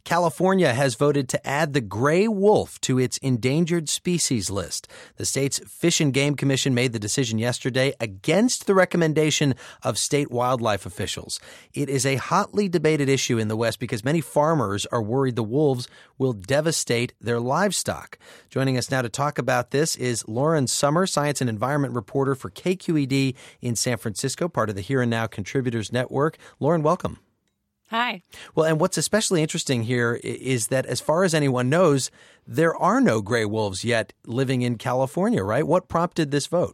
California has voted to add the gray wolf to its endangered species list. The state's Fish and Game Commission made the decision yesterday against the recommendation of state wildlife officials. It is a hotly debated issue in the West because many farmers are worried the wolves will devastate their livestock. Joining us now to talk about this is Lauren Sommer, science and environment reporter for KQED in San Francisco, part of the Here and Now Contributors Network. Lauren, welcome. Hi. Well, and what's especially interesting here is that as far as anyone knows, there are no gray wolves yet living in California, right? What prompted this vote?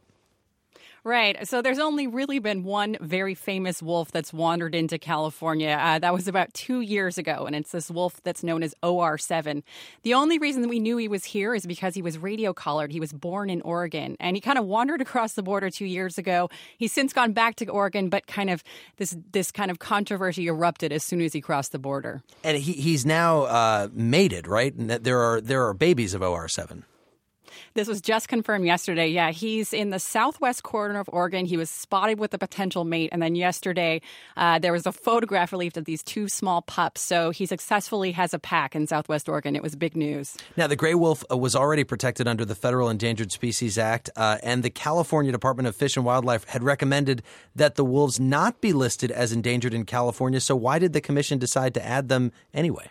Right. So there's only really been one very famous wolf that's wandered into California. That was about 2 years ago, and it's this wolf that's known as OR7. The only reason that we knew he was here is because he was radio collared. He was born in Oregon, and he kind of wandered across the border 2 years ago. He's since gone back to Oregon, but kind of this kind of controversy erupted as soon as he crossed the border. And he's now mated, right? And there are babies of OR7. This was just confirmed yesterday. Yeah, he's in the southwest corner of Oregon. He was spotted with a potential mate. And then yesterday, there was a photograph released of these two small pups. So he successfully has a pack in southwest Oregon. It was big news. Now, the gray wolf was already protected under the Federal Endangered Species Act. And the California Department of Fish and Wildlife had recommended that the wolves not be listed as endangered in California. So why did the commission decide to add them anyway?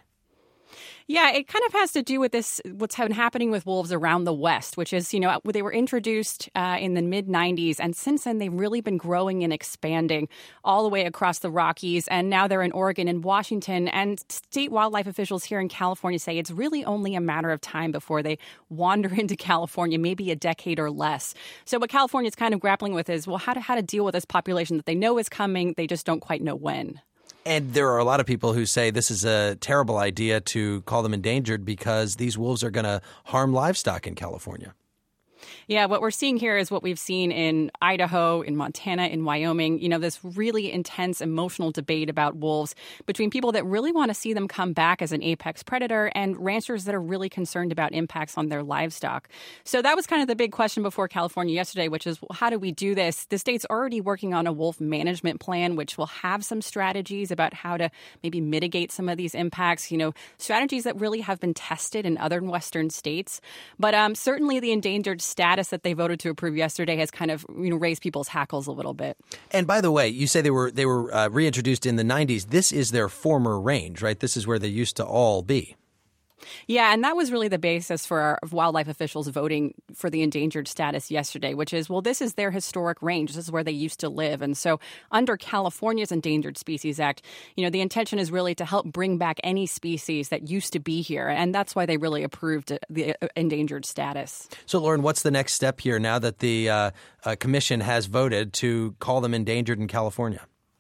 Yeah, it kind of has to do with this, what's been happening with wolves around the West, which is, they were introduced in the mid-90s. And since then, they've really been growing and expanding all the way across the Rockies. And now they're in Oregon and Washington. And state wildlife officials here in California say it's really only a matter of time before they wander into California, maybe a decade or less. So what California is kind of grappling with is, well, how to deal with this population that they know is coming. They just don't quite know when. And there are a lot of people who say this is a terrible idea to call them endangered because these wolves are going to harm livestock in California. Yeah, what we're seeing here is what we've seen in Idaho, in Montana, in Wyoming, this really intense emotional debate about wolves between people that really want to see them come back as an apex predator and ranchers that are really concerned about impacts on their livestock. So that was kind of the big question before California yesterday, which is, well, how do we do this? The state's already working on a wolf management plan, which will have some strategies about how to maybe mitigate some of these impacts, strategies that really have been tested in other Western states. But certainly the endangered status that they voted to approve yesterday has kind of raised people's hackles a little bit. And by the way, you say they were reintroduced in the 90s. This is their former range, right? This is where they used to all be. Yeah, and that was really the basis for our wildlife officials voting for the endangered status yesterday, which is, well, this is their historic range. This is where they used to live. And so under California's Endangered Species Act, the intention is really to help bring back any species that used to be here. And that's why they really approved the endangered status. So, Lauren, what's the next step here now that the commission has voted to call them endangered in California?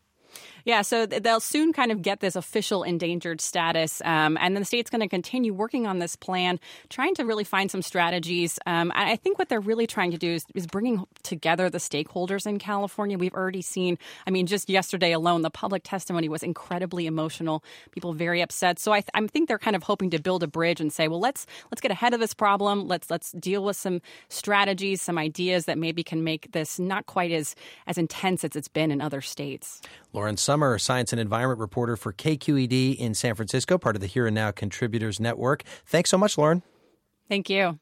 Yeah, so they'll soon kind of get this official endangered status, and then the state's going to continue working on this plan, trying to really find some strategies. I think what they're really trying to do is bringing together the stakeholders in California. We've already seen, just yesterday alone, the public testimony was incredibly emotional, people very upset. So I think they're kind of hoping to build a bridge and say, well, let's get ahead of this problem. Let's deal with some strategies, some ideas that maybe can make this not quite as intense as it's been in other states. Lauren Sommer, science and environment reporter for KQED in San Francisco, part of the Here and Now Contributors Network. Thanks so much, Lauren. Thank you.